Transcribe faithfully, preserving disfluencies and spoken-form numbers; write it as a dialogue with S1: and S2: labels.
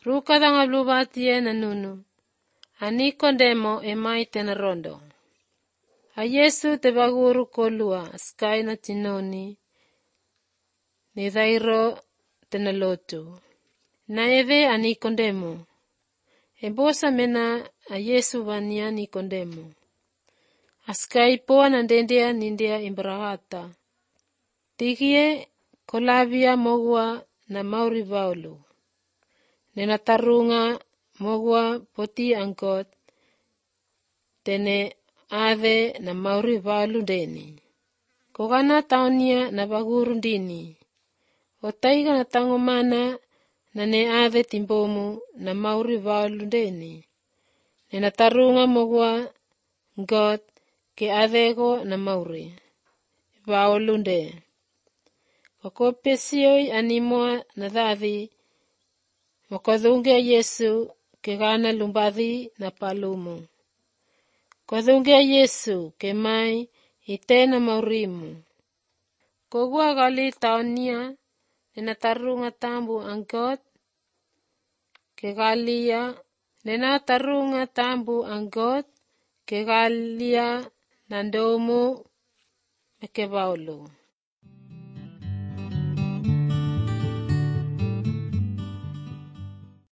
S1: Rukadanga blubatie na nunu. Ani kondemo emai tena rondo. A Yesu te baguru kolua sky na tinoni. Ni dhairo tena lotu. Na eve ani kondemo. Ebosa mena a Yesu vania ni kondemo. Askai poa nandendea nindia imbrahata. Tigie kolavia mogua na mauri vaulu. Nena tarunga mogua poti angkot. Tene ave na mauri vaulu deni. Kogana taunia na baguru dini. Otaiga na tangomana na ne ave timbomu na mauri vaulu deni. Nena tarunga mogua ngot ke avego na mauri vaulu de. Kokopesioi animoa na dhavi. Mokodhunge Yesu ke gana lumbadhi na palumu. Kodhunge Yesu ke mai itena maurimu. Kogua gali taunia nena tarunga tambu angkot ke galia. Nena tarunga tambu angkot ke galia nandomu meke baulu.